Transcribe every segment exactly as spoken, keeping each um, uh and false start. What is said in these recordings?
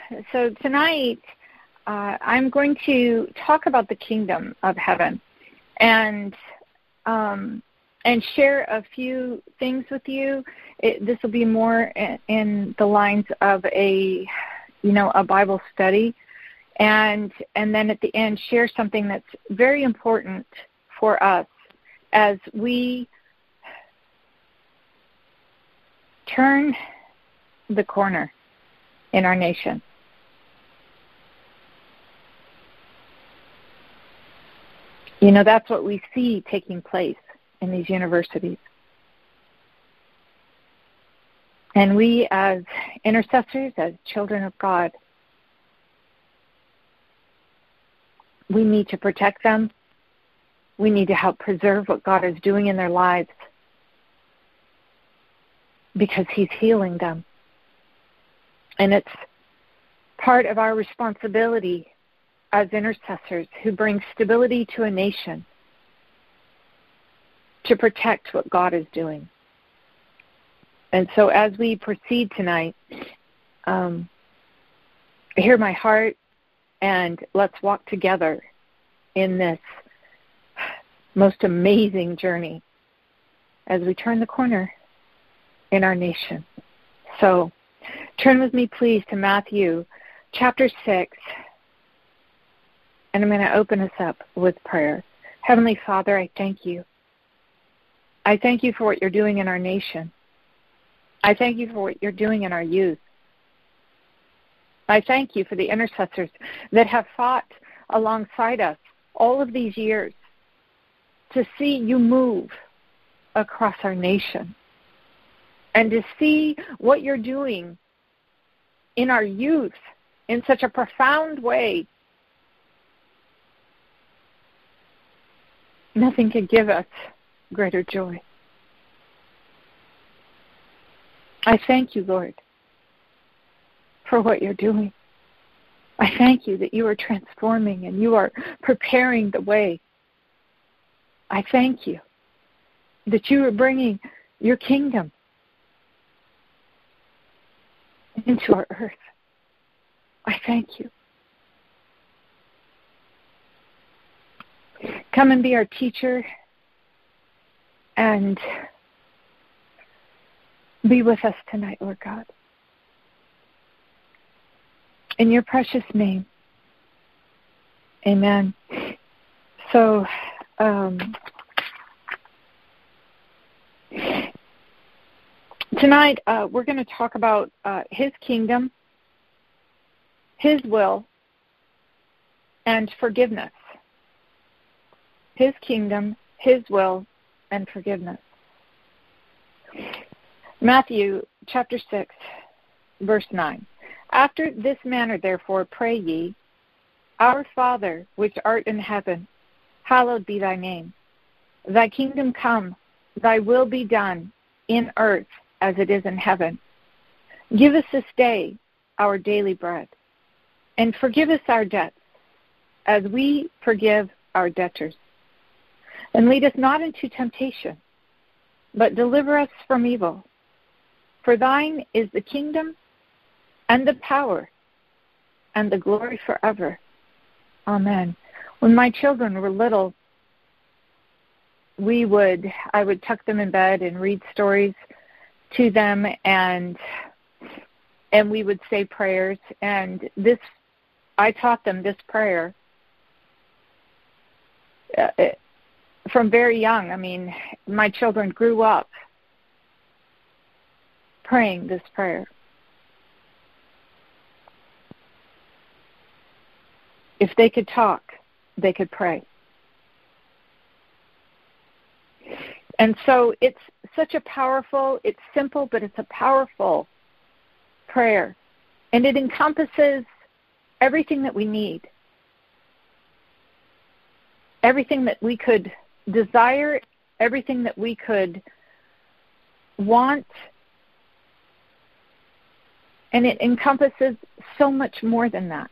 so tonight uh, I'm going to talk about the kingdom of heaven and um, and share a few things with you. It, this will be more in, in the lines of a, you know, a Bible study, and and then at the end share something that's very important for us as we turn the corner in our nation. You know, that's what we see taking place in these universities. And we as intercessors, as children of God, we need to protect them. We need to help preserve what God is doing in their lives because He's healing them. And it's part of our responsibility as intercessors who bring stability to a nation to protect what God is doing. And so as we proceed tonight, um, hear my heart, and let's walk together in this most amazing journey as we turn the corner in our nation. So turn with me, please, to Matthew chapter six, and I'm going to open us up with prayer. Heavenly Father, I thank you. I thank you for what you're doing in our nation. I thank you for what you're doing in our youth. I thank you for the intercessors that have fought alongside us all of these years to see you move across our nation and to see what you're doing in our youth in such a profound way. Nothing could give us greater joy. I thank you, Lord, for what you're doing. I thank you that you are transforming and you are preparing the way. I thank you that you are bringing your kingdom into our earth. I thank you. Come and be our teacher and be with us tonight, Lord God. In your precious name, amen. So, um, tonight uh, we're going to talk about uh, His kingdom, His will, and forgiveness. His kingdom, His will, and forgiveness. Matthew chapter six, verse nine. After this manner, therefore, pray ye, Our Father, which art in heaven, hallowed be thy name. Thy kingdom come, thy will be done, in earth as it is in heaven. Give us this day our daily bread, and forgive us our debts, as we forgive our debtors. And lead us not into temptation, but deliver us from evil. For thine is the kingdom, and the power, and the glory forever. Amen. When my children were little, we would, I would tuck them in bed and read stories to them, and and we would say prayers. And this, I taught them this prayer uh, from very young. I mean, my children grew up praying this prayer. If they could talk, they could pray. And so it's such a powerful, it's simple, but it's a powerful prayer. And it encompasses everything that we need. Everything that we could desire, everything that we could want. And it encompasses so much more than that.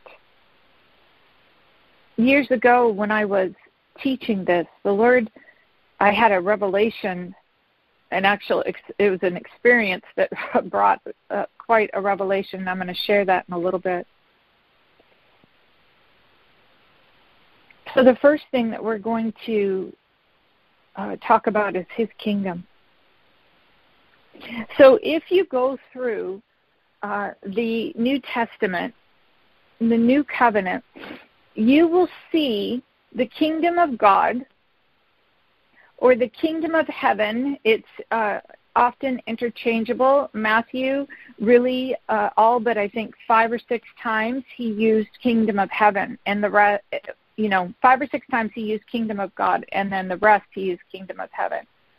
Years ago, when I was teaching this, the Lord, I had a revelation, an actual, it was an experience that brought uh, quite a revelation. I'm going to share that in a little bit. So the first thing that we're going to uh, talk about is his kingdom. So if you go through uh, the New Testament, the New Covenant, you will see the kingdom of God or the kingdom of heaven. It's uh, often interchangeable. Matthew really uh, all but I think five or six times he used kingdom of heaven, and the rest, you know, five or six times he used kingdom of God, and then the rest he used kingdom of heaven.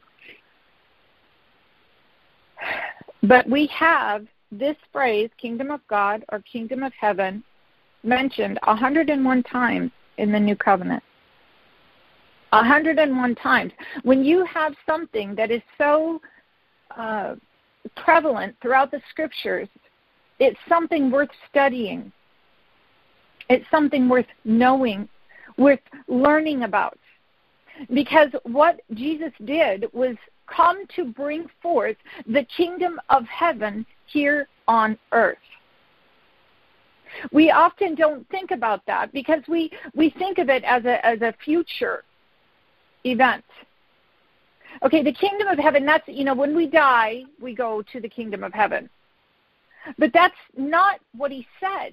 But we have this phrase, kingdom of God or kingdom of heaven, mentioned one hundred one times in the New Covenant. one hundred one times. When you have something that is so uh, prevalent throughout the Scriptures, it's something worth studying. It's something worth knowing, worth learning about. Because what Jesus did was come to bring forth the kingdom of heaven here on earth. We often don't think about that because we, we think of it as a as a future event. Okay, the kingdom of heaven, that's, you know, when we die, we go to the kingdom of heaven. But that's not what he said.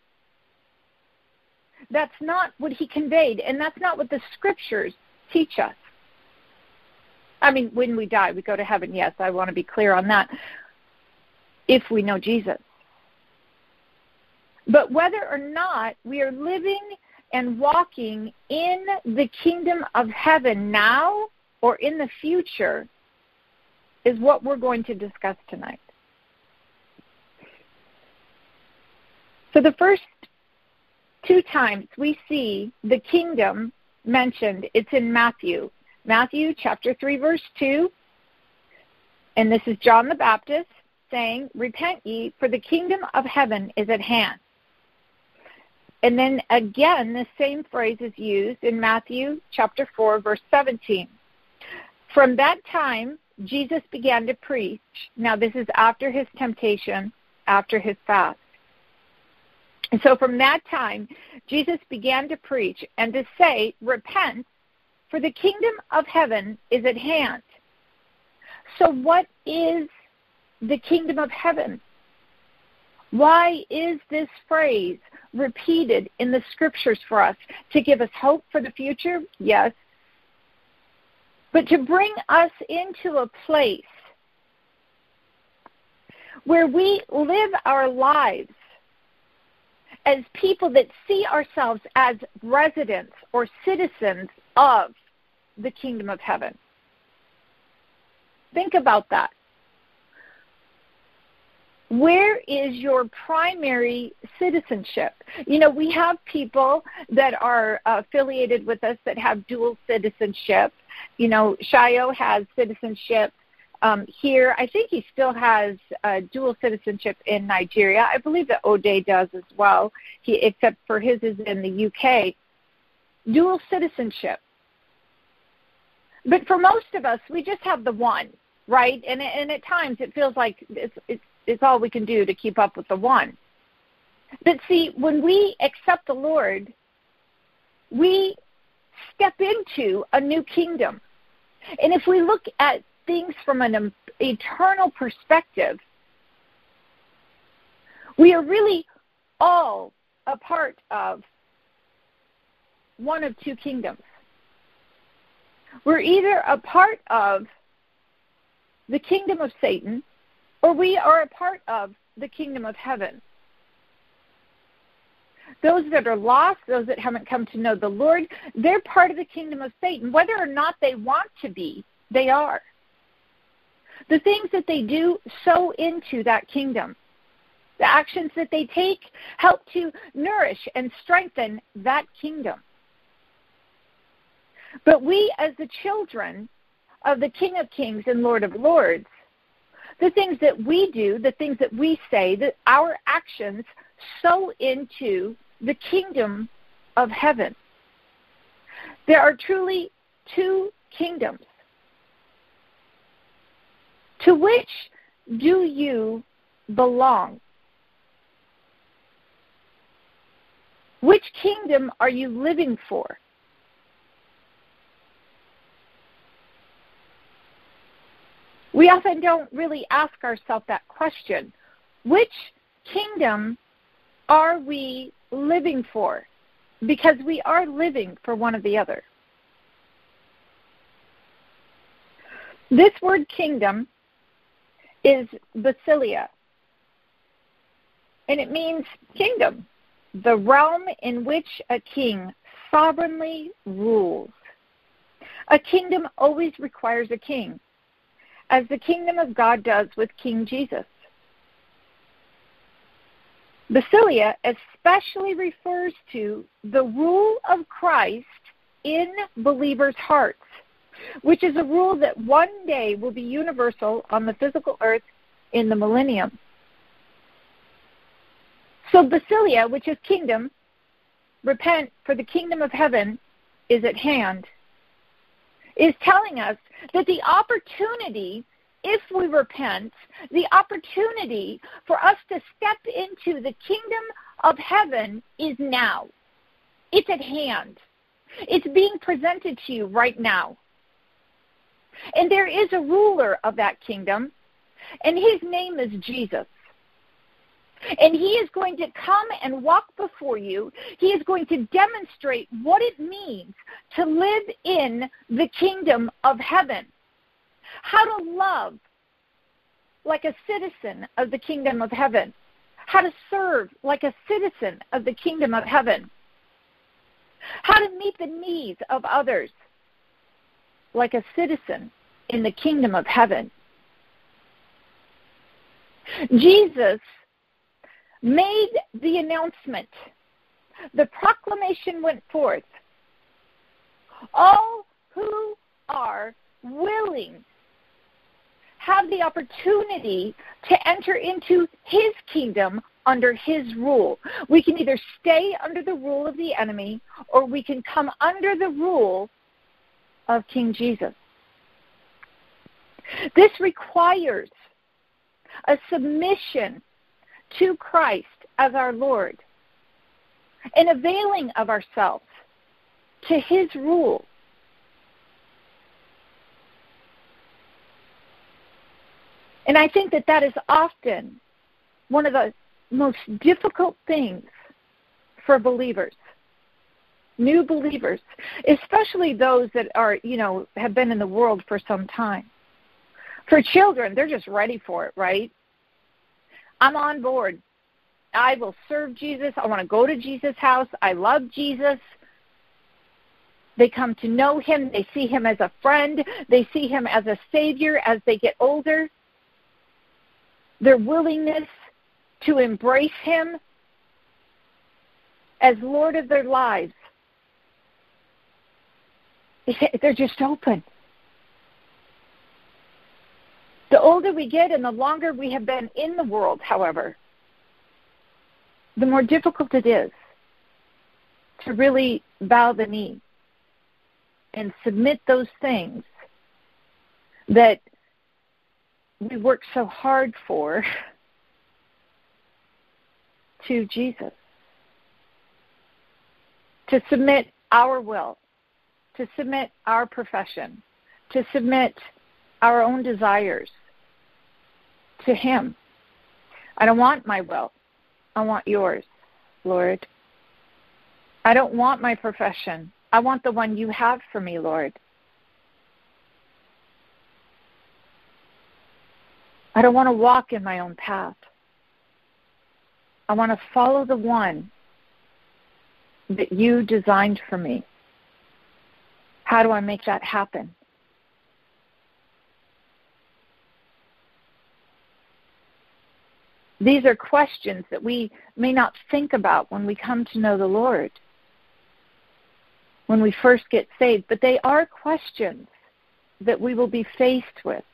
That's not what he conveyed, and that's not what the Scriptures teach us. I mean, when we die, we go to heaven. Yes, I want to be clear on that, if we know Jesus. But whether or not we are living and walking in the kingdom of heaven now or in the future is what we're going to discuss tonight. So the first two times we see the kingdom mentioned, it's in Matthew. Matthew chapter three, verse two. And this is John the Baptist saying, "Repent ye, for the kingdom of heaven is at hand." And then again, the same phrase is used in Matthew chapter four, verse seventeen. From that time, Jesus began to preach. Now, this is after his temptation, after his fast. And so from that time, Jesus began to preach and to say, "Repent, for the kingdom of heaven is at hand." So what is the kingdom of heaven? Why is this phrase repeated in the Scriptures for us? To give us hope for the future? Yes. But to bring us into a place where we live our lives as people that see ourselves as residents or citizens of the kingdom of heaven. Think about that. Where is your primary citizenship? You know, we have people that are affiliated with us that have dual citizenship. You know, Shayo has citizenship um, here. I think he still has uh, dual citizenship in Nigeria. I believe that Ode does as well, he, except for his is in the U K. Dual citizenship. But for most of us, we just have the one, right? And, and at times it feels like it's, it's, it's all we can do to keep up with the one. But see, when we accept the Lord, we step into a new kingdom. And if we look at things from an eternal perspective, we are really all a part of one of two kingdoms. We're either a part of the kingdom of Satan, or we are a part of the kingdom of heaven. Those that are lost, those that haven't come to know the Lord, they're part of the kingdom of Satan. Whether or not they want to be, they are. The things that they do sow into that kingdom. The actions that they take help to nourish and strengthen that kingdom. But we, as the children of the King of Kings and Lord of Lords, the things that we do, the things that we say, that our actions sow into the kingdom of heaven. There are truly two kingdoms. To which do you belong? Which kingdom are you living for? We often don't really ask ourselves that question. Which kingdom are we living for? Because we are living for one or the other. This word kingdom is basileia, and it means kingdom, the realm in which a king sovereignly rules. A kingdom always requires a king, as the kingdom of God does with King Jesus. Basileia especially refers to the rule of Christ in believers' hearts, which is a rule that one day will be universal on the physical earth in the millennium. So Basileia, which is kingdom, repent, for the kingdom of heaven is at hand, is telling us that the opportunity, if we repent, the opportunity for us to step into the kingdom of heaven is now. It's at hand. It's being presented to you right now. And there is a ruler of that kingdom, and his name is Jesus. And he is going to come and walk before you. He is going to demonstrate what it means to live in the kingdom of heaven. How to love like a citizen of the kingdom of heaven. How to serve like a citizen of the kingdom of heaven. How to meet the needs of others like a citizen in the kingdom of heaven. Jesus made the announcement. The proclamation went forth. All who are willing have the opportunity to enter into his kingdom under his rule. We can either stay under the rule of the enemy, or we can come under the rule of King Jesus. This requires a submission to Christ as our Lord, an availing of ourselves to his rule. And I think that that is often one of the most difficult things for believers, new believers, especially those that are, you know, have been in the world for some time. For children, they're just ready for it, right? I'm on board. I will serve Jesus. I want to go to Jesus' house. I love Jesus. They come to know him. They see him as a friend. They see him as a savior as they get older. Their willingness to embrace him as Lord of their lives, they're just open. The older we get and the longer we have been in the world, however, the more difficult it is to really bow the knee and submit those things that we work so hard for to Jesus. To submit our will, to submit our profession, to submit our own desires to him. I don't want my will. I want yours, Lord. I don't want my profession. I want the one you have for me, Lord. I don't want to walk in my own path. I want to follow the one that you designed for me. How do I make that happen? These are questions that we may not think about when we come to know the Lord, when we first get saved, but they are questions that we will be faced with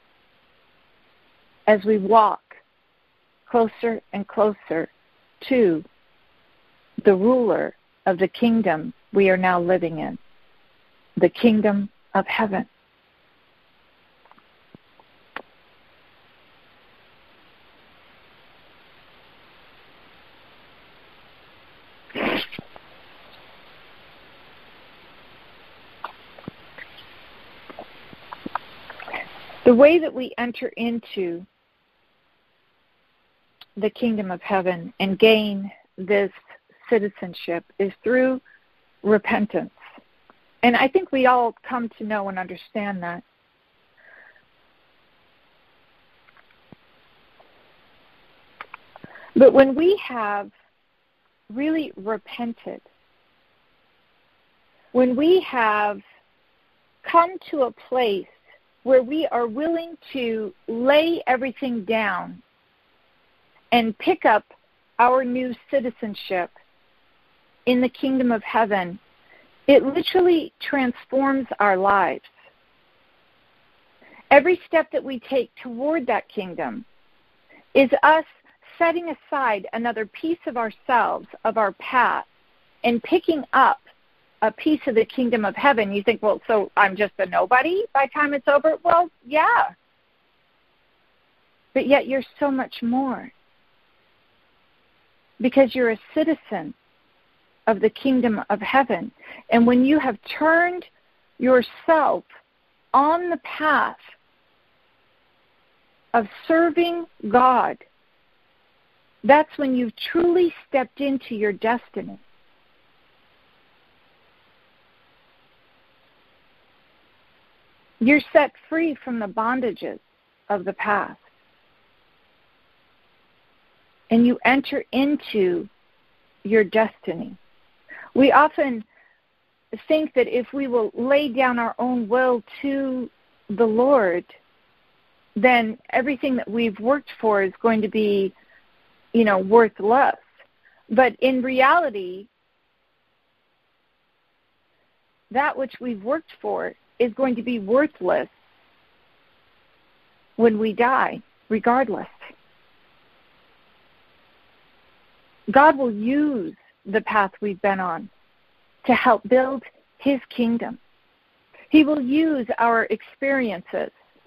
as we walk closer and closer to the ruler of the kingdom we are now living in, the kingdom of heaven. The The way that we enter into the kingdom of heaven and gain this citizenship is through repentance. And I think we all come to know and understand that. But when we have really repented, when we have come to a place where we are willing to lay everything down and pick up our new citizenship in the kingdom of heaven, it literally transforms our lives. Every step that we take toward that kingdom is us setting aside another piece of ourselves, of our path, and picking up a piece of the kingdom of heaven. You think, well, so I'm just a nobody by the time it's over? Well, yeah. But yet you're so much more, because you're a citizen of the kingdom of heaven. And when you have turned yourself on the path of serving God, that's when you've truly stepped into your destiny. You're set free from the bondages of the past. And you enter into your destiny. We often think that if we will lay down our own will to the Lord, then everything that we've worked for is going to be, you know, worth less. But in reality, that which we've worked for is going to be worthless when we die, regardless. God will use the path we've been on to help build His kingdom. He will use our experiences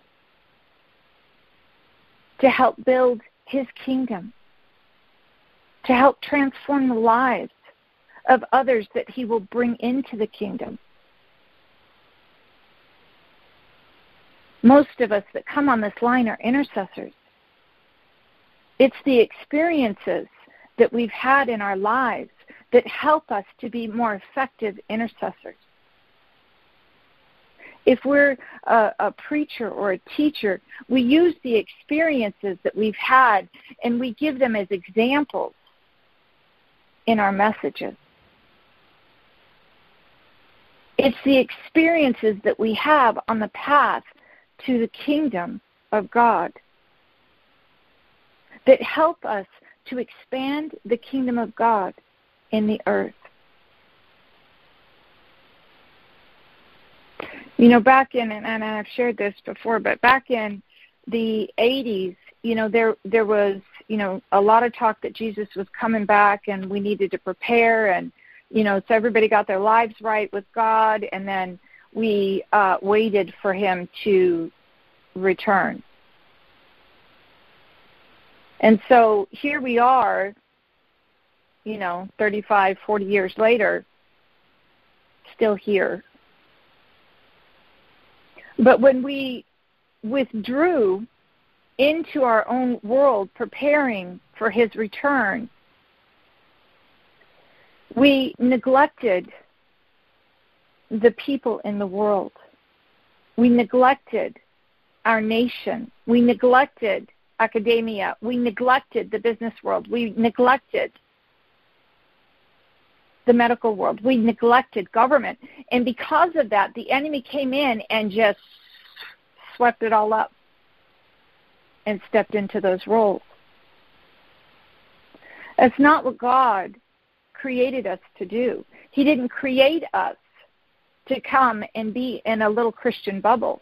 to help build His kingdom, to help transform the lives of others that He will bring into the kingdom. Most of us that come on this line are intercessors. It's the experiences that we've had in our lives that help us to be more effective intercessors. If we're a, a preacher or a teacher, we use the experiences that we've had and we give them as examples in our messages. It's the experiences that we have on the path to the kingdom of God that help us to expand the kingdom of God in the earth. You know, back in, and I've shared this before, but back in the eighties, you know, there there was, you know, a lot of talk that Jesus was coming back and we needed to prepare, and, you know, so everybody got their lives right with God, and then we uh, waited for Him to return. And so here we are, you know, thirty-five, forty years later, still here. But when we withdrew into our own world preparing for His return, we neglected the people in the world. We neglected our nation. We neglected academia. We neglected the business world. We neglected the medical world. We neglected government. And because of that, the enemy came in and just swept it all up and stepped into those roles. That's not what God created us to do. He didn't create us to come and be in a little Christian bubble.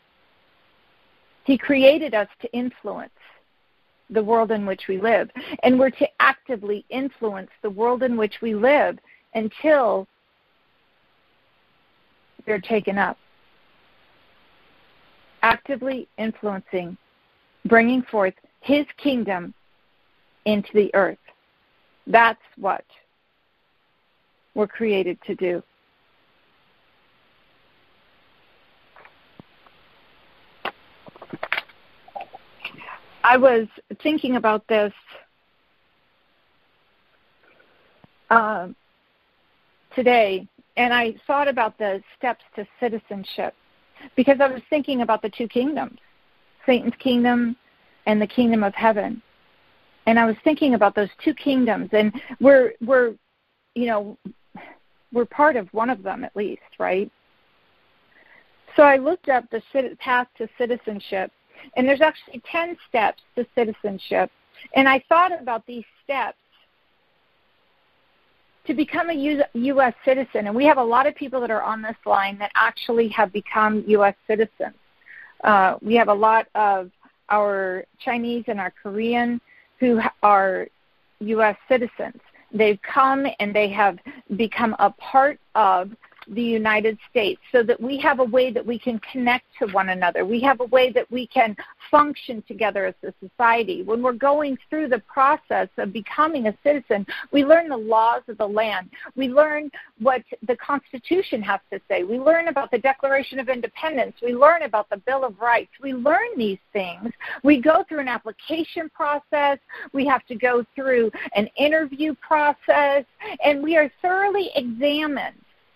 He created us to influence the world in which we live. And we're to actively influence the world in which we live until they're taken up. Actively influencing, bringing forth His kingdom into the earth. That's what we're created to do. I was thinking about this uh, today, and I thought about the steps to citizenship because I was thinking about the two kingdoms, Satan's kingdom and the kingdom of heaven. And I was thinking about those two kingdoms, and we're, we're, you know, we're part of one of them at least, right? So I looked up the path to citizenship, and there's actually ten steps to citizenship. And I thought about these steps to become a U S citizen. And we have a lot of people that are on this line that actually have become U S citizens. Uh, we have a lot of our Chinese and our Korean who are U S citizens. They've come and they have become a part of the United States so that we have a way that we can connect to one another. We have a way that we can function together as a society. When we're going through the process of becoming a citizen, we learn the laws of the land. We learn what the Constitution has to say. We learn about the Declaration of Independence. We learn about the Bill of Rights. We learn these things. We go through an application process. We have to go through an interview process, and we are thoroughly examined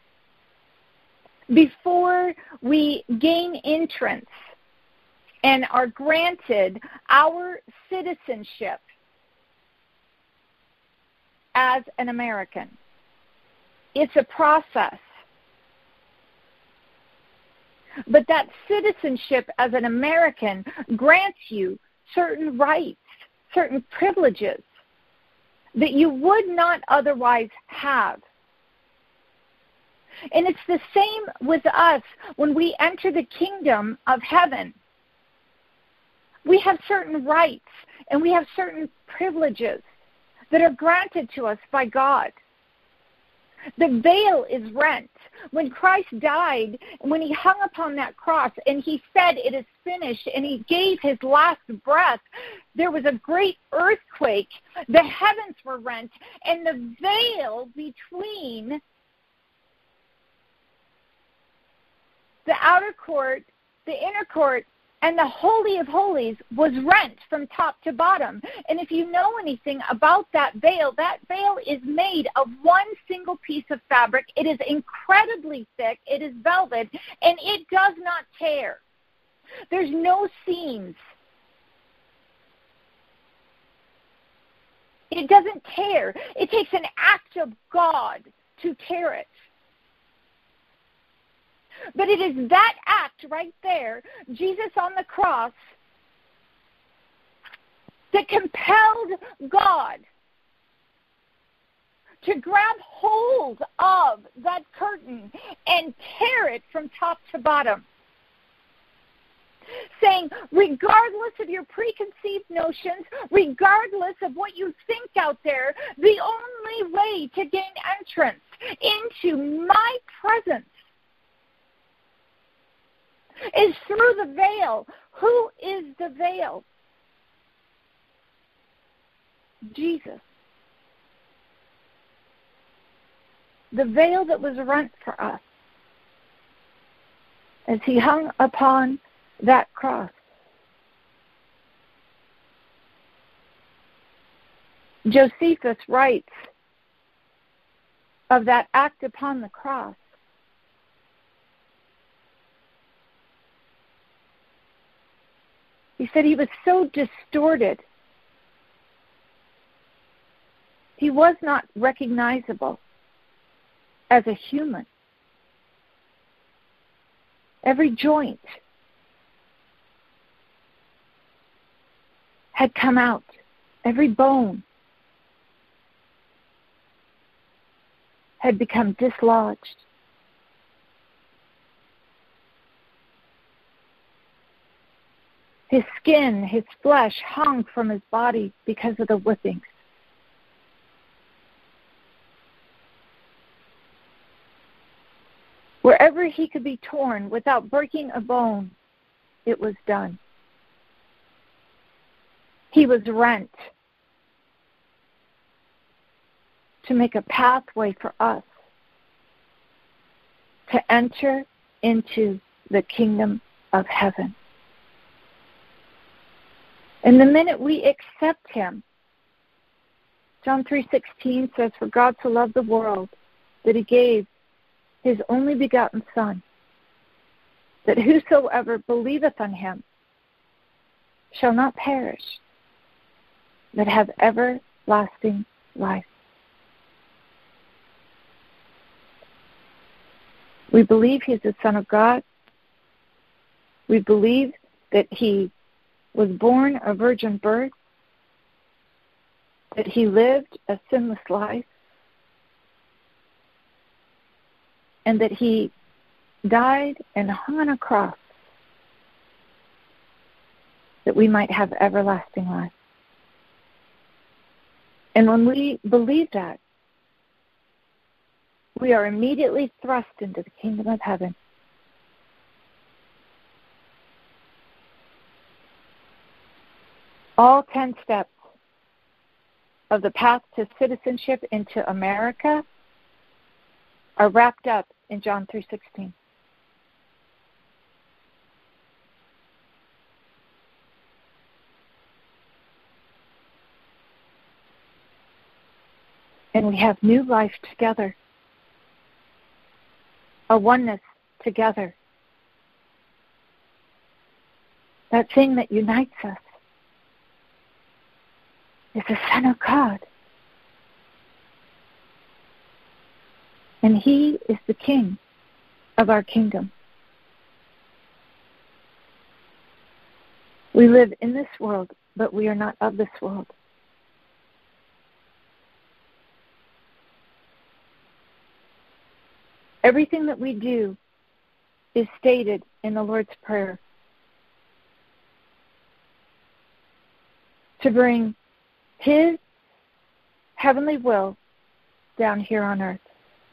before we gain entrance and are granted our citizenship as an American. It's a process. But that citizenship as an American grants you certain rights, certain privileges that you would not otherwise have. And it's the same with us when we enter the kingdom of heaven. We have certain rights and we have certain privileges that are granted to us by God. The veil is rent. When Christ died, when he hung upon that cross and he said, "It is finished," and he gave his last breath, there was a great earthquake. The heavens were rent, and the veil between the outer court, the inner court, and the Holy of Holies was rent from top to bottom. And if you know anything about that veil, that veil is made of one single piece of fabric. It is incredibly thick. It is velvet, and it does not tear. There's no seams. It doesn't tear. It takes an act of God to tear it. But it is that act right there, Jesus on the cross, that compelled God to grab hold of that curtain and tear it from top to bottom, saying, regardless of your preconceived notions, regardless of what you think out there, the only way to gain entrance into my presence is through the veil. Who is the veil? Jesus. The veil that was rent for us as he hung upon that cross. Josephus writes of that act upon the cross. He said he was so distorted, he was not recognizable as a human. Every joint had come out, every bone had become dislodged. His skin, his flesh hung from his body because of the whippings. Wherever he could be torn without breaking a bone, it was done. He was rent to make a pathway for us to enter into the kingdom of heaven. And the minute we accept him, John three sixteen says, "For God so loved the world that he gave his only begotten Son, that whosoever believeth on him shall not perish, but have everlasting life." We believe he's the Son of God. We believe that he was born a virgin birth, that he lived a sinless life, and that he died and hung on a cross that we might have everlasting life. And when we believe that, we are immediately thrust into the kingdom of heaven. All ten steps of the path to citizenship into America are wrapped up in John three sixteen. And we have new life together, a oneness together. That thing that unites us is the Son of God. And he is the King of our kingdom. We live in this world, but we are not of this world. Everything that we do is stated in the Lord's Prayer to bring his heavenly will down here on earth.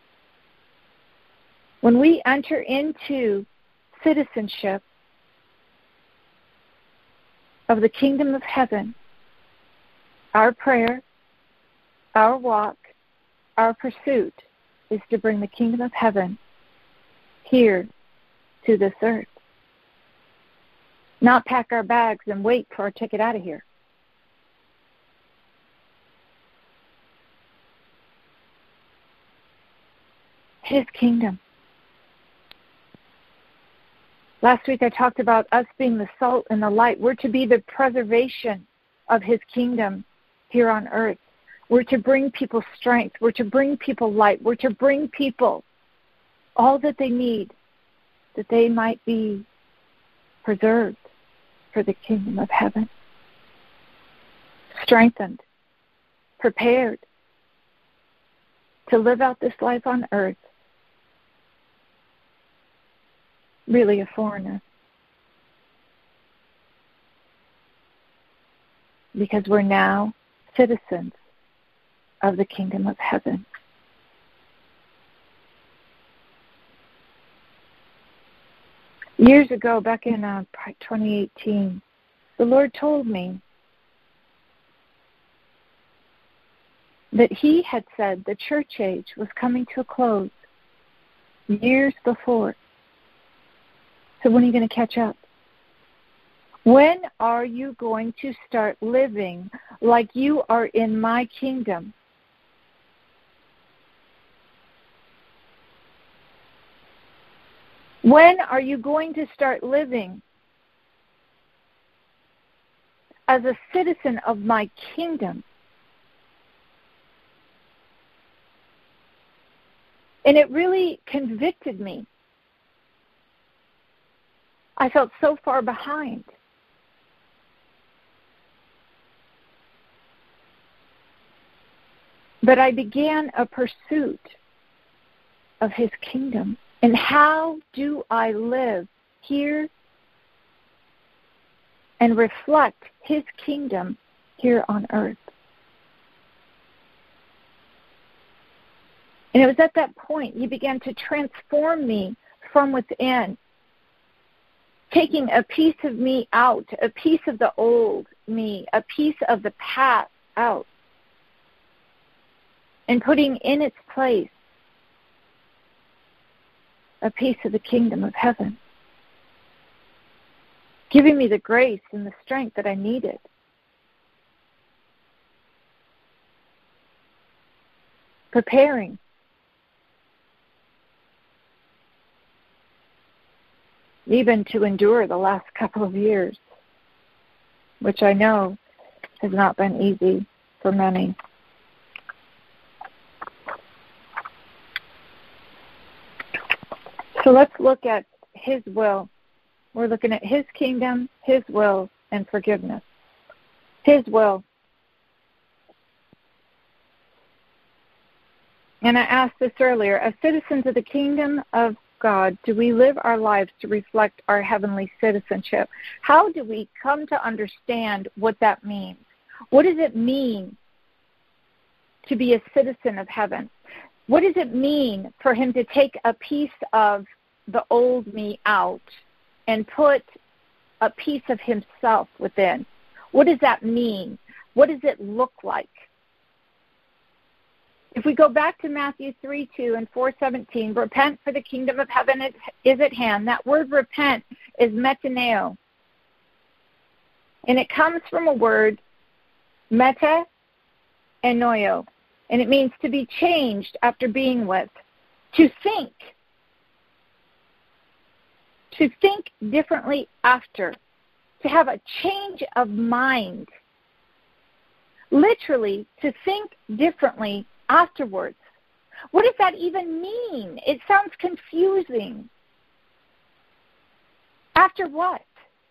When we enter into citizenship of the kingdom of heaven, our prayer, our walk, our pursuit is to bring the kingdom of heaven here to this earth. Not pack our bags and wait for our ticket out of here. His kingdom. Last week I talked about us being the salt and the light. We're to be the preservation of his kingdom here on earth. We're to bring people strength. We're to bring people light. We're to bring people all that they need, that they might be preserved for the kingdom of heaven. Strengthened, prepared to live out this life on earth. Really a foreigner. Because we're now citizens of the kingdom of heaven. Years ago, back in uh, twenty eighteen, the Lord told me that he had said the church age was coming to a close years before. So when are you going to catch up? When are you going to start living like you are in my kingdom? When are you going to start living as a citizen of my kingdom? And it really convicted me. I felt so far behind. But I began a pursuit of his kingdom. And how do I live here and reflect his kingdom here on earth? And it was at that point he began to transform me from within, taking a piece of me out, a piece of the old me, a piece of the past out, and putting in its place a piece of the kingdom of heaven, giving me the grace and the strength that I needed preparing. Even to endure the last couple of years, which I know has not been easy for many. So let's look at His will. We're looking at His kingdom, His will, and forgiveness. His will. And I asked this earlier, as citizens of the kingdom of God, do we live our lives to reflect our heavenly citizenship? How do we come to understand what that means? What does it mean to be a citizen of heaven? What does it mean for Him to take a piece of the old me out and put a piece of Himself within? What does that mean? What does it look like? If we go back to Matthew three two and four seventeen, repent for the kingdom of heaven is at hand. That word repent is metaneo. And it comes from a word, meta and noio. And it means to be changed after being with. To think. To think differently after. To have a change of mind. Literally, to think differently afterwards. What does that even mean? It sounds confusing. After what?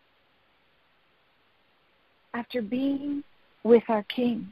After being with our King.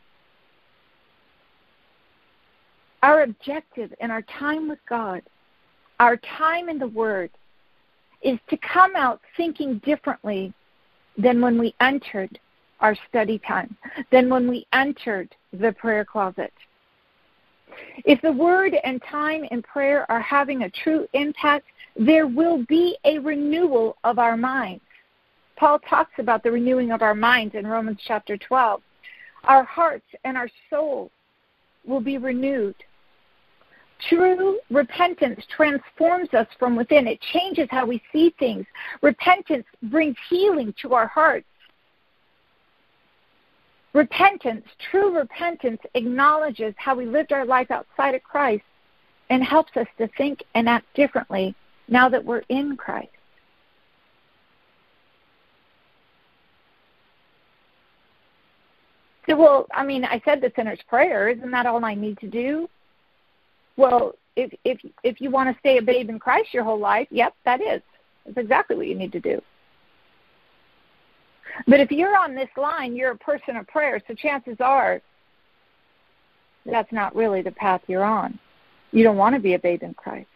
Our objective in our time with God, our time in the Word, is to come out thinking differently than when we entered our study time, than when we entered the prayer closet. If the Word and time in prayer are having a true impact, there will be a renewal of our minds. Paul talks about the renewing of our minds in Romans chapter twelve. Our hearts and our souls will be renewed. True repentance transforms us from within. It changes how we see things. Repentance brings healing to our hearts. Repentance, true repentance, acknowledges how we lived our life outside of Christ and helps us to think and act differently now that we're in Christ. So, well, I mean, I said the sinner's prayer. Isn't that all I need to do? Well, if if if you want to stay a babe in Christ your whole life, yep, that is. That's exactly what you need to do. But if you're on this line, you're a person of prayer, so chances are that's not really the path you're on. You don't want to be a babe in Christ.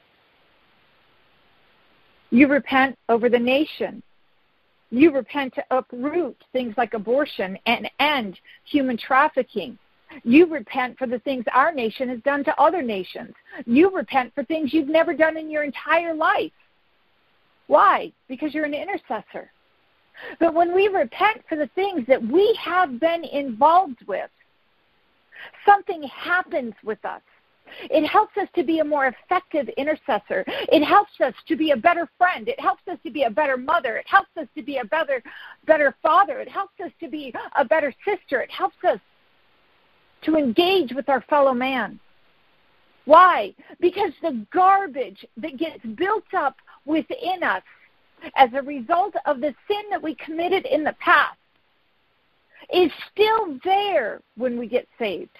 You repent over the nation. You repent to uproot things like abortion and end human trafficking. You repent for the things our nation has done to other nations. You repent for things you've never done in your entire life. Why? Because you're an intercessor. But when we repent for the things that we have been involved with, something happens with us. It helps us to be a more effective intercessor. It helps us to be a better friend. It helps us to be a better mother. It helps us to be a better, better father. It helps us to be a better sister. It helps us to engage with our fellow man. Why? Because the garbage that gets built up within us as a result of the sin that we committed in the past is still there when we get saved.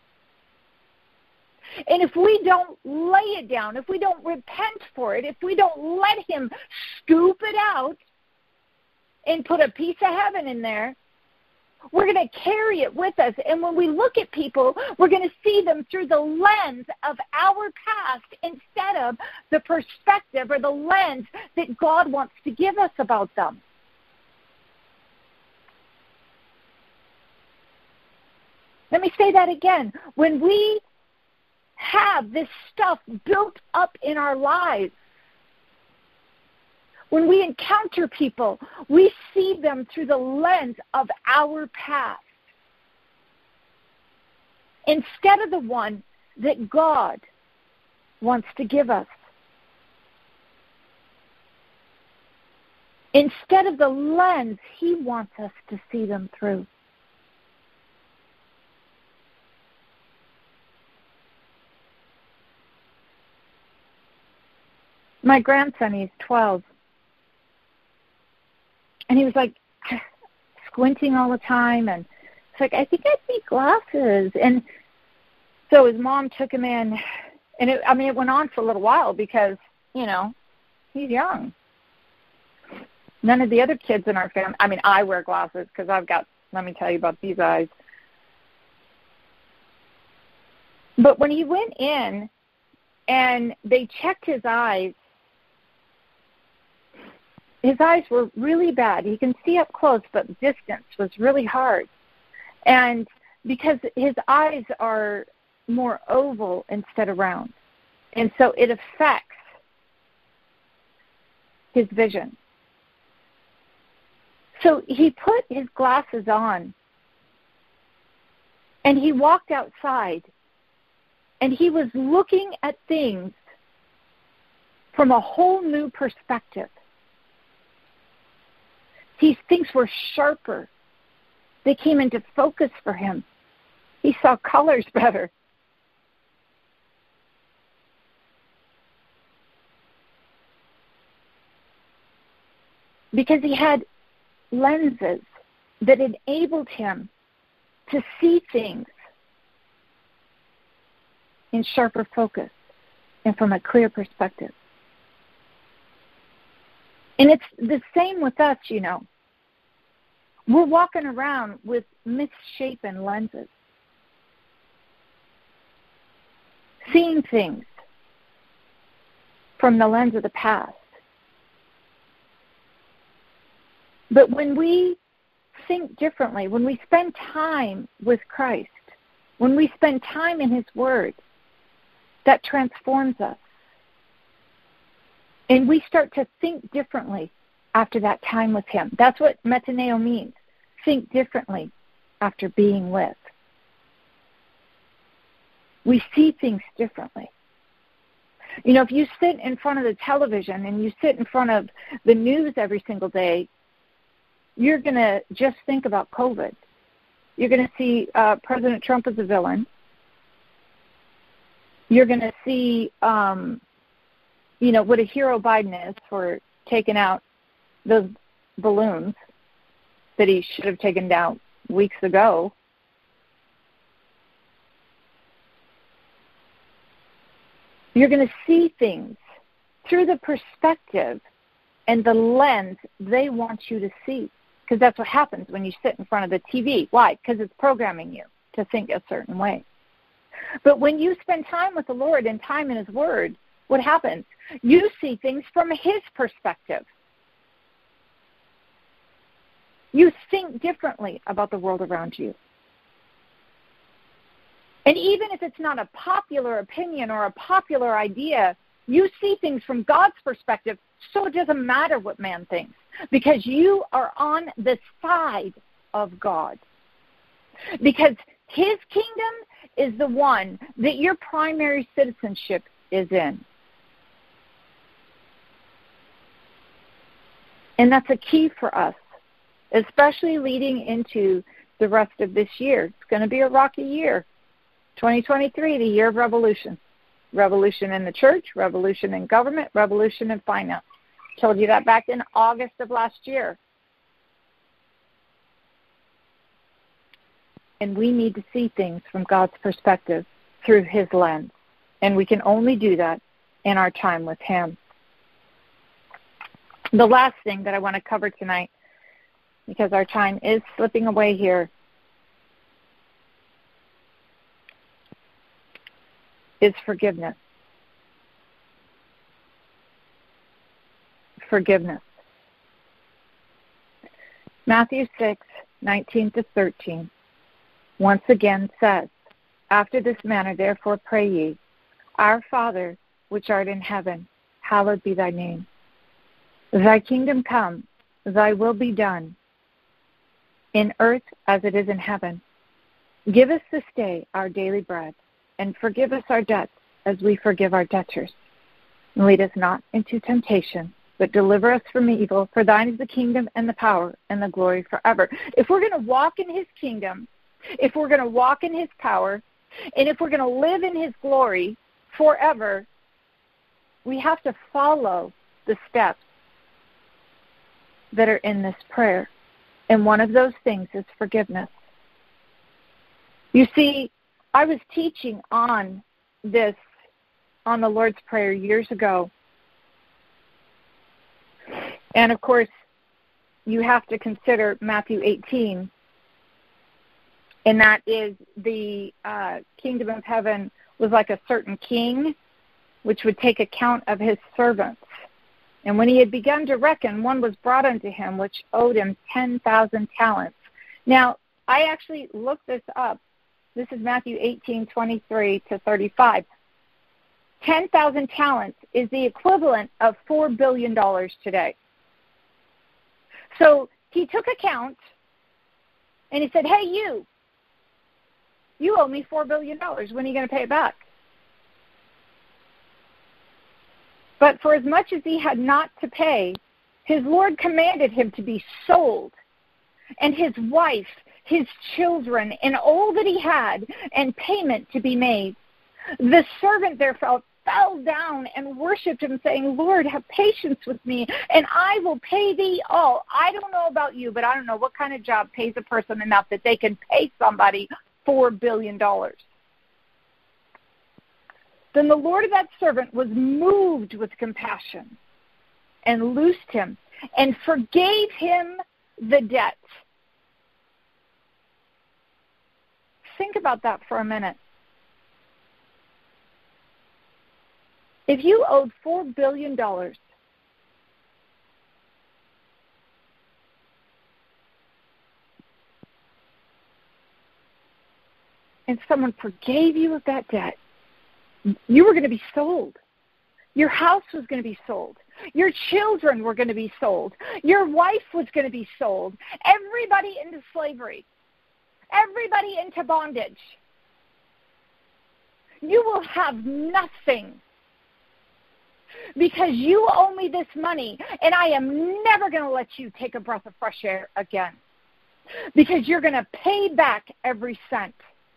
And if we don't lay it down, if we don't repent for it, if we don't let Him scoop it out and put a piece of heaven in there, we're going to carry it with us. And when we look at people, we're going to see them through the lens of our past instead of the perspective or the lens that God wants to give us about them. Let me say that again. When we have this stuff built up in our lives, when we encounter people, we see them through the lens of our past instead of the one that God wants to give us. Instead of the lens He wants us to see them through. My grandson, he's twelve. And he was like squinting all the time. And it's like, I think I need glasses. And so his mom took him in. And, it, I mean, it went on for a little while because, you know, he's young. None of the other kids in our family, I mean, I wear glasses because I've got, let me tell you about these eyes. But when he went in and they checked his eyes, his eyes were really bad. He can see up close, but distance was really hard. And because his eyes are more oval instead of round. And so it affects his vision. So he put his glasses on, and he walked outside, and he was looking at things from a whole new perspective. These things were sharper. They came into focus for him. He saw colors better. Because he had lenses that enabled him to see things in sharper focus and from a clear perspective. And it's the same with us, you know. We're walking around with misshapen lenses, seeing things from the lens of the past. But when we think differently, when we spend time with Christ, when we spend time in His Word, that transforms us. And we start to think differently after that time with Him. That's what metaneo means. Think differently after being with. We see things differently. You know, if you sit in front of the television and you sit in front of the news every single day, you're going to just think about COVID. You're going to see uh, President Trump as a villain. You're going to see, um, you know, what a hero Biden is for taking out those balloons that he should have taken down weeks ago. You're going to see things through the perspective and the lens they want you to see. Because that's what happens when you sit in front of the T V. Why? Because it's programming you to think a certain way. But when you spend time with the Lord and time in His Word, what happens? You see things from His perspective. You think differently about the world around you. And even if it's not a popular opinion or a popular idea, you see things from God's perspective, so it doesn't matter what man thinks, because you are on the side of God. Because His kingdom is the one that your primary citizenship is in. And that's a key for us, especially leading into the rest of this year. It's going to be a rocky year. twenty twenty-three, the year of revolution. Revolution in the church, revolution in government, revolution in finance. Told you that back in August of last year. And we need to see things from God's perspective through His lens. And we can only do that in our time with Him. The last thing that I want to cover tonight, because our time is slipping away here, is forgiveness. Forgiveness. Matthew six, nineteen to thirteen, once again says, After this manner therefore pray ye, Our Father, which art in heaven, hallowed be thy name. Thy kingdom come, thy will be done, in earth as it is in heaven. Give us this day our daily bread, and forgive us our debts as we forgive our debtors. And lead us not into temptation, but deliver us from evil. For thine is the kingdom and the power and the glory forever. If we're going to walk in His kingdom, if we're going to walk in His power, and if we're going to live in His glory forever, we have to follow the steps that are in this prayer. And one of those things is forgiveness. You see, I was teaching on this, on the Lord's Prayer years ago. And of course, you have to consider Matthew eighteen. And that is the uh, kingdom of heaven was like a certain king, which would take account of his servants. And when he had begun to reckon, one was brought unto him, which owed him ten thousand talents. Now, I actually looked this up. This is Matthew eighteen, twenty-three to thirty-five. ten thousand talents is the equivalent of four billion dollars today. So he took account, and he said, hey, you, you owe me four billion dollars. When are you going to pay it back? But for as much as he had not to pay, his Lord commanded him to be sold, and his wife, his children, and all that he had, and payment to be made. The servant therefore fell down and worshipped him, saying, Lord, have patience with me, and I will pay thee all. I don't know about you, but I don't know what kind of job pays a person enough that they can pay somebody four billion dollars. Then the Lord of that servant was moved with compassion and loosed him and forgave him the debt. Think about that for a minute. If you owed four billion dollars, and someone forgave you of that debt, you were going to be sold. Your house was going to be sold. Your children were going to be sold. Your wife was going to be sold. Everybody into slavery. Everybody into bondage. You will have nothing because you owe me this money, and I am never going to let you take a breath of fresh air again because you're going to pay back every cent.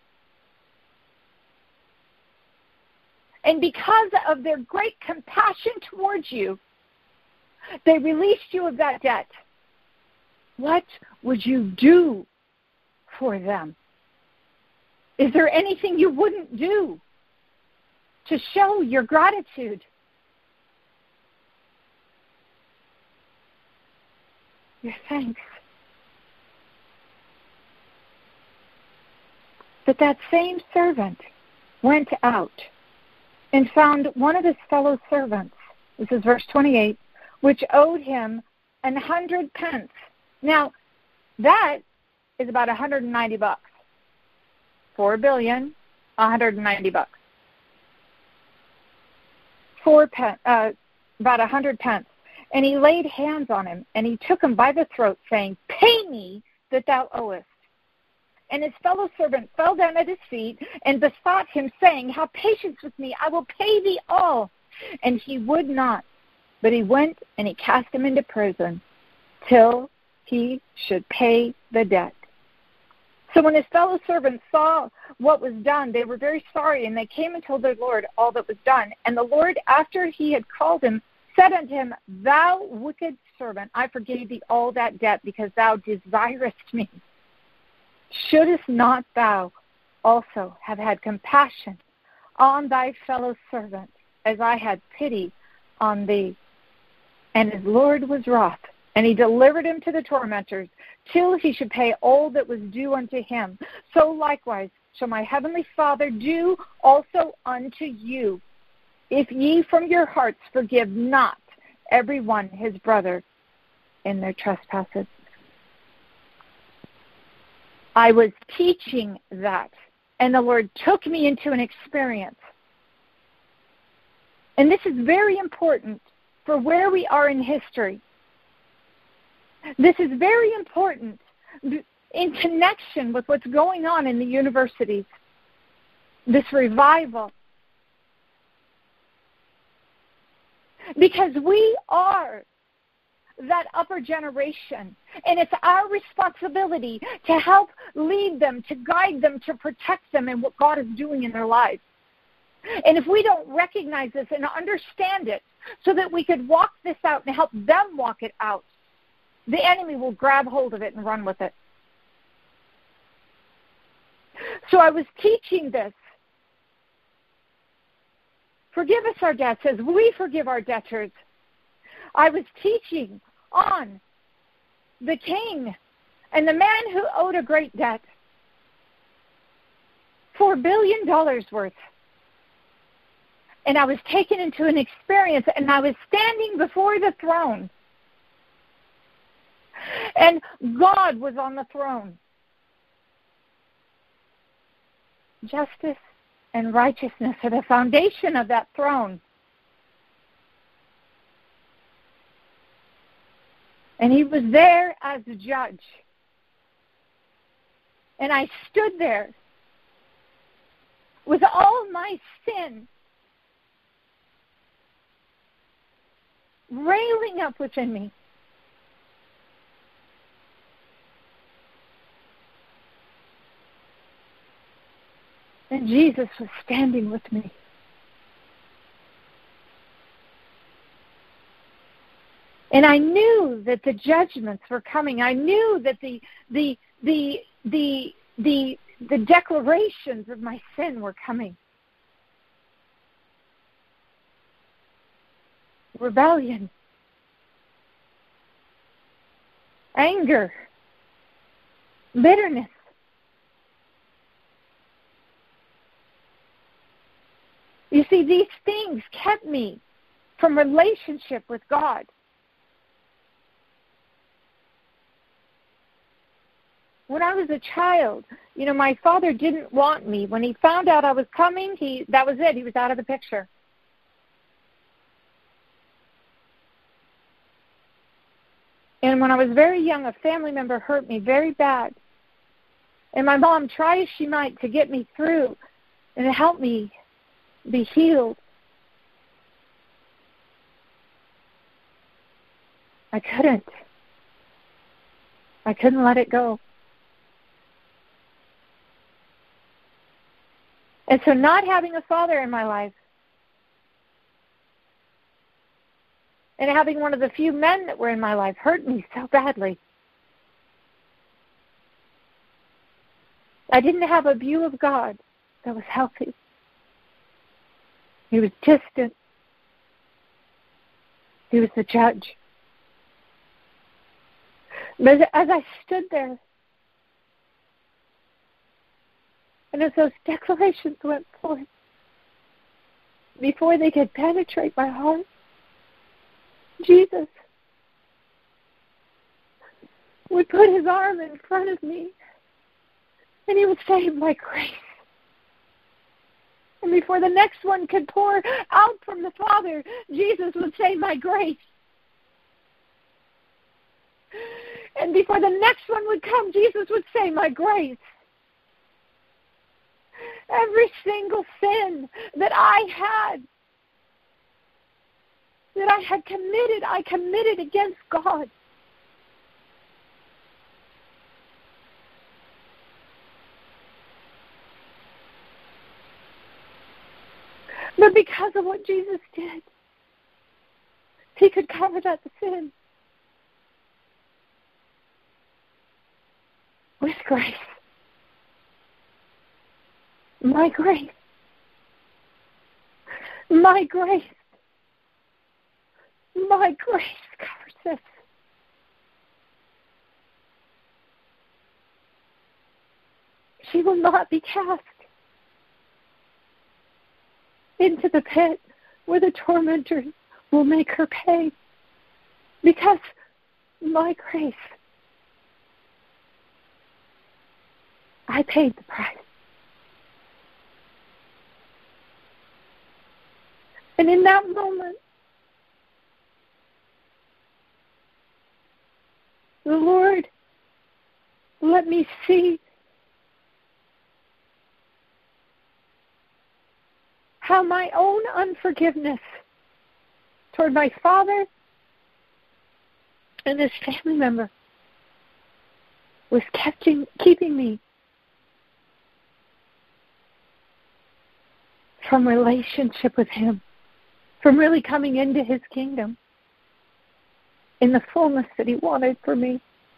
And because of their great compassion towards you, they released you of that debt. What would you do for them? Is there anything you wouldn't do to show your gratitude? Your thanks. But that same servant went out and found one of his fellow servants, this is verse twenty-eight, which owed him an hundred pence. Now, that is about one hundred ninety bucks. Four billion, one hundred ninety bucks. Four pen, uh, about a hundred pence. And he laid hands on him, and he took him by the throat, saying, pay me that thou owest. And his fellow servant fell down at his feet and besought him, saying, have patience with me, I will pay thee all. And he would not, but he went and he cast him into prison till he should pay the debt. So when his fellow servants saw what was done, they were very sorry, and they came and told their Lord all that was done. And the Lord, after he had called him, said unto him, thou wicked servant, I forgave thee all that debt, because thou desirest me. Shouldest not thou also have had compassion on thy fellow servant, as I had pity on thee? And his Lord was wroth, and he delivered him to the tormentors, till he should pay all that was due unto him. So likewise shall my heavenly Father do also unto you, if ye from your hearts forgive not every one his brother in their trespasses. I was teaching that, and the Lord took me into an experience. And this is very important for where we are in history. This is very important in connection with what's going on in the universities, this revival. Because we are that upper generation, and it's our responsibility to help lead them, to guide them, to protect them in what God is doing in their lives. And if we don't recognize this and understand it so that we could walk this out and help them walk it out, the enemy will grab hold of it and run with it. So I was teaching this. Forgive us our debts as we forgive our debtors. I was teaching on the king and the man who owed a great debt, four billion dollars worth. And I was taken into an experience, and I was standing before the throne. And God was on the throne. Justice and righteousness are the foundation of that throne. And he was there as a judge. And I stood there with all my sin railing up within me. And Jesus was standing with me. And I knew that the judgments were coming. I knew that the the the the the the declarations of my sin were coming. Rebellion, anger, bitterness. You see, these things kept me from relationship with God. When I was a child, you know, my father didn't want me. When he found out I was coming, he that was it. He was out of the picture. And when I was very young, a family member hurt me very bad. And my mom tried as she might to get me through and to help me be healed. I couldn't. I couldn't let it go. And so not having a father in my life and having one of the few men that were in my life hurt me so badly. I didn't have a view of God that was healthy. He was distant. He was the judge. But as I stood there, and as those declarations went forth, before they could penetrate my heart, Jesus would put his arm in front of me, and he would say, "My grace." And before the next one could pour out from the Father, Jesus would say, "My grace." And before the next one would come, Jesus would say, "My grace." Every single sin that I had, that I had committed, I committed against God. But because of what Jesus did, he could cover that sin with grace. My grace. My grace. My grace covers this. She will not be cast into the pit where the tormentors will make her pay, because my grace, I paid the price. And in that moment, the Lord let me see how my own unforgiveness toward my father and this family member was keeping, keeping me from relationship with him, from really coming into his kingdom in the fullness that he wanted for me.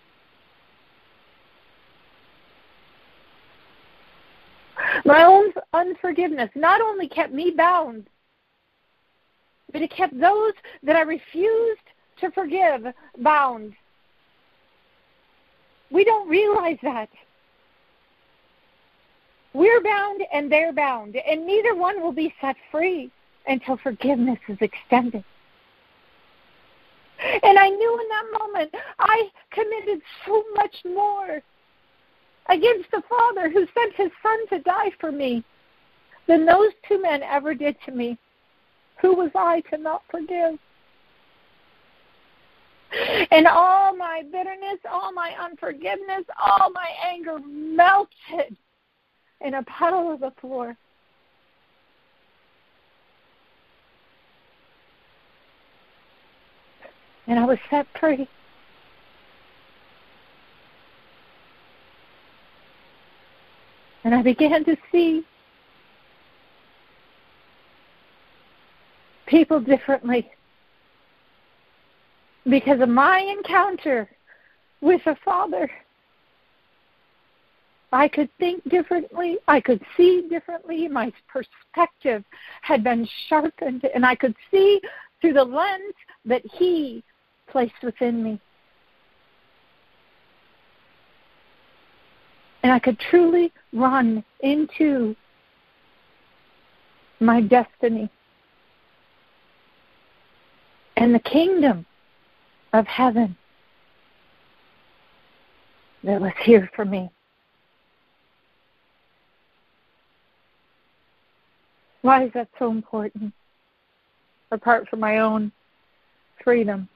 My own unforgiveness not only kept me bound, but it kept those that I refused to forgive bound. We don't realize that. We're bound and they're bound, and neither one will be set free until forgiveness is extended. And I knew in that moment I committed so much more against the Father who sent his Son to die for me than those two men ever did to me. Who was I to not forgive? And all my bitterness, all my unforgiveness, all my anger melted in a puddle of the floor. And I was set free. And I began to see people differently because of my encounter with the Father. I could think differently. I could see differently. My perspective had been sharpened, and I could see through the lens that he placed within me. And I could truly run into my destiny and the kingdom of heaven that was here for me. Why is that so important? Apart from my own freedom.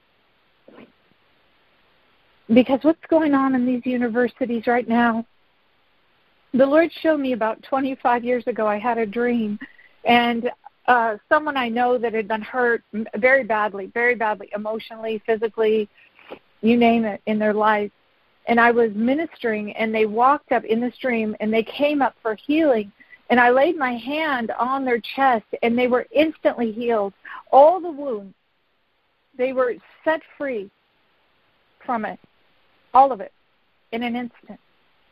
Because what's going on in these universities right now? The Lord showed me about twenty-five years ago, I had a dream, and uh, someone I know that had been hurt very badly, very badly, emotionally, physically, you name it, in their life. And I was ministering, and they walked up in this dream, and they came up for healing. And I laid my hand on their chest, and they were instantly healed. All the wounds, they were set free from it, all of it, in an instant.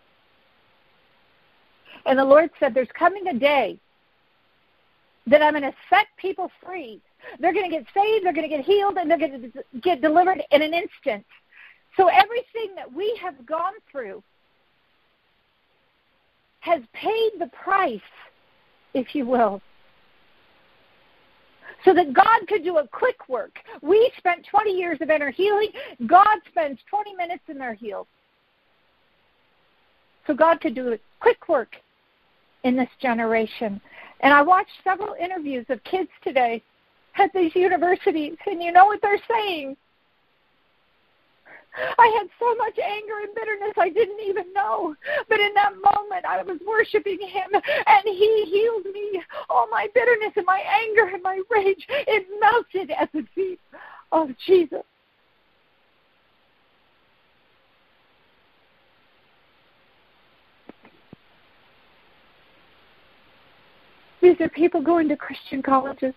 And the Lord said, there's coming a day that I'm going to set people free. They're going to get saved, they're going to get healed, and they're going to get delivered in an instant. So everything that we have gone through has paid the price, if you will, so that God could do a quick work. We spent twenty years of inner healing. God spends twenty minutes and they're healed. So God could do a quick work in this generation. And I watched several interviews of kids today at these universities, and you know what they're saying? I had so much anger and bitterness I didn't even know. But in that moment, I was worshiping him, and he healed me. All my bitterness and my anger and my rage, it melted at the feet of Jesus. These are people going to Christian colleges.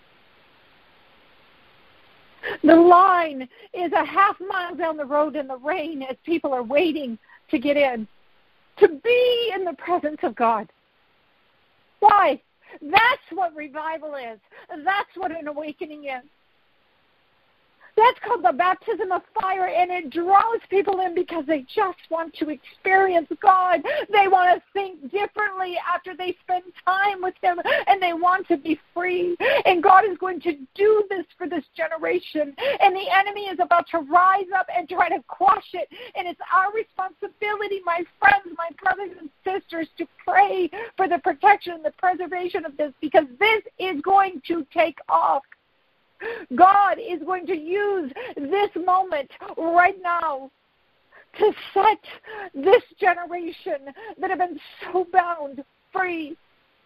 The line is a half mile down the road in the rain as people are waiting to get in, to be in the presence of God. Why? That's what revival is. That's what an awakening is. That's called the baptism of fire, and it draws people in because they just want to experience God. They want to think differently after they spend time with him, and they want to be free. And God is going to do this for this generation, and the enemy is about to rise up and try to quash it. And it's our responsibility, my friends, my brothers and sisters, to pray for the protection and the preservation of this, because this is going to take off. God is going to use this moment right now to set this generation that have been so bound free.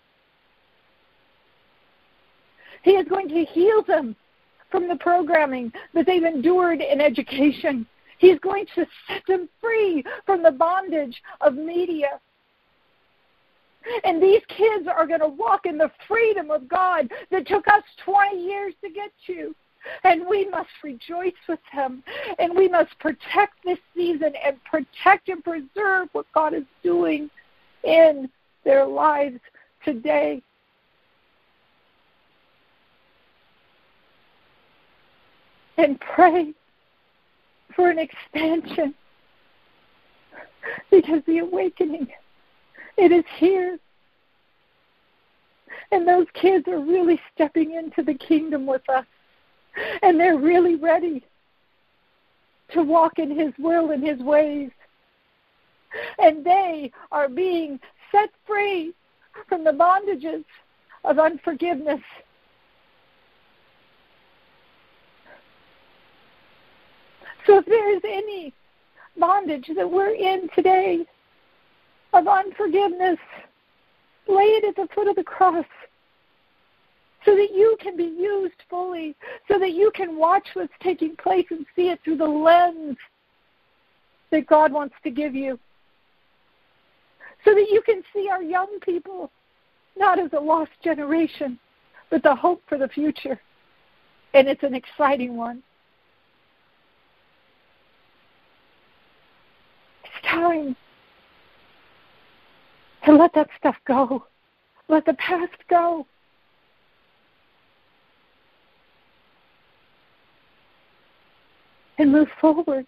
He is going to heal them from the programming that they've endured in education. He's going to set them free from the bondage of media. And these kids are going to walk in the freedom of God that took us twenty years to get to. And we must rejoice with them. And we must protect this season and protect and preserve what God is doing in their lives today. And pray for an expansion, because the awakening, it is here. And those kids are really stepping into the kingdom with us. And they're really ready to walk in His will and His ways. And they are being set free from the bondages of unforgiveness. So if there is any bondage that we're in today of unforgiveness, lay it at the foot of the cross so that you can be used fully, so that you can watch what's taking place and see it through the lens that God wants to give you, so that you can see our young people not as a lost generation, but the hope for the future. And it's an exciting one. It's time to let that stuff go. Let the past go. And move forward.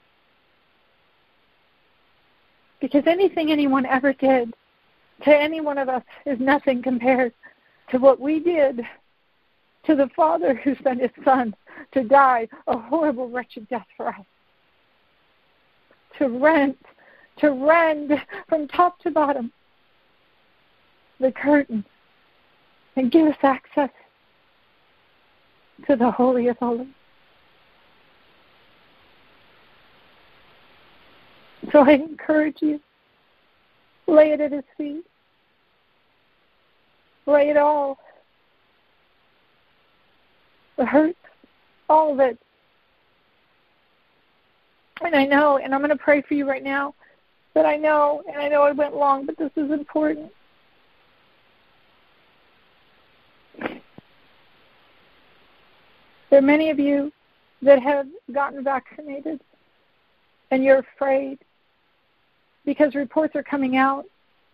Because anything anyone ever did to any one of us is nothing compared to what we did to the Father who sent His Son to die a horrible, wretched death for us. To rent, to rend from top to bottom the curtain and give us access to the Holy of Holies. So I encourage you, lay it at His feet. Lay it all. The hurt, all of it. And I know, and I'm going to pray for you right now, that I know, and I know I went long, but this is important. There are many of you that have gotten vaccinated, and you're afraid because reports are coming out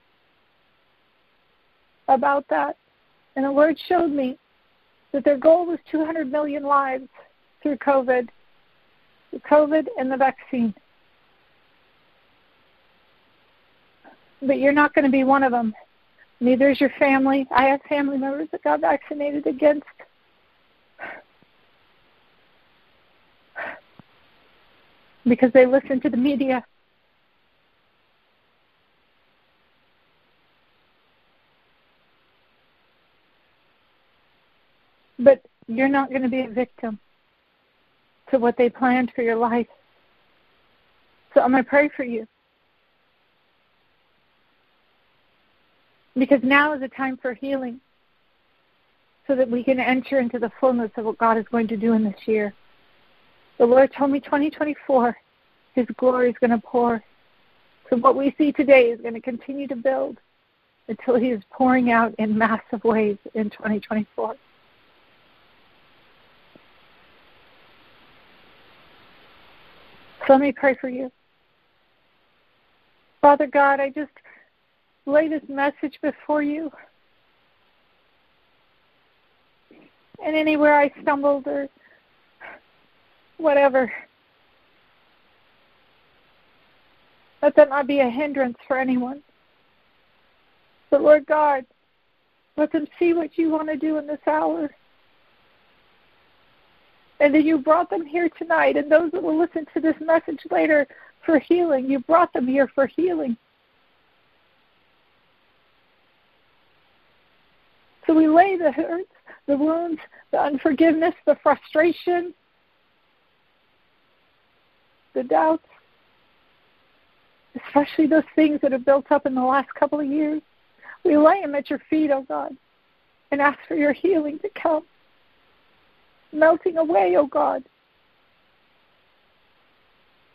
about that. And the Lord showed me that their goal was two hundred million lives through COVID, through COVID and the vaccine. But you're not going to be one of them. Neither is your family. I have family members that got vaccinated against because they listened to the media. But you're not going to be a victim to what they planned for your life. So I'm going to pray for you. Because now is a time for healing so that we can enter into the fullness of what God is going to do in this year. The Lord told me twenty twenty-four, His glory is going to pour. So what we see today is going to continue to build until He is pouring out in massive ways in twenty twenty-four. So let me pray for you. Father God, I just lay this message before you. And anywhere I stumbled or whatever, let that not be a hindrance for anyone. But Lord God, let them see what you want to do in this hour. And that you brought them here tonight, and those that will listen to this message later for healing, you brought them here for healing. So we lay the hurts, the wounds, the unforgiveness, the frustration, the doubts, especially those things that have built up in the last couple of years. We lay them at your feet, oh God, and ask for your healing to come. Melting away, oh God,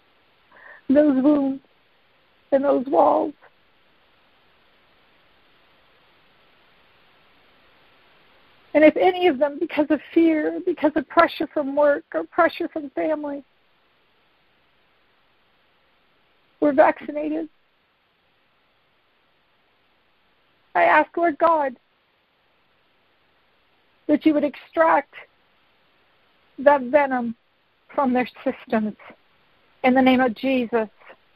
those wounds and those walls. And if any of them, because of fear, because of pressure from work or pressure from family, were vaccinated, I ask, Lord God, that you would extract that venom from their systems in the name of Jesus.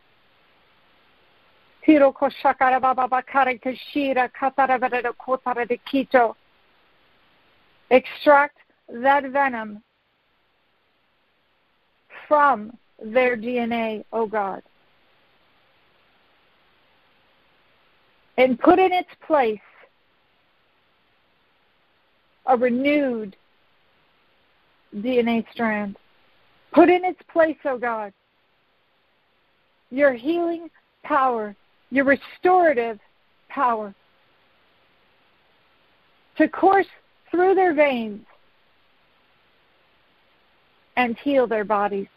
Extract that venom from their D N A, oh God, and put in its place a renewed D N A strand. Put in its place, oh God, your healing power, your restorative power to course through their veins and heal their bodies.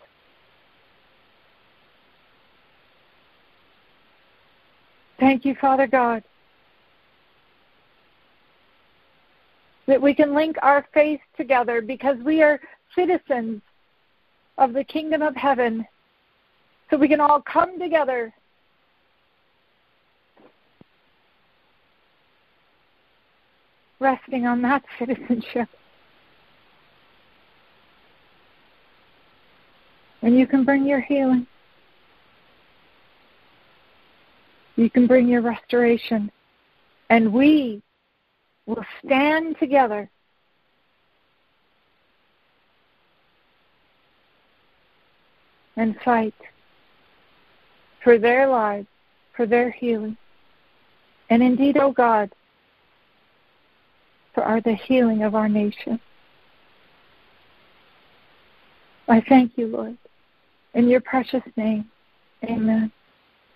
Thank you, Father God, that we can link our faith together because we are citizens of the kingdom of heaven, so we can all come together resting on that citizenship. And you can bring your healing. You can bring your restoration. And we will stand together and fight for their lives, for their healing. And indeed, oh God, for our, the healing of our nation. I thank you, Lord. In your precious name, amen.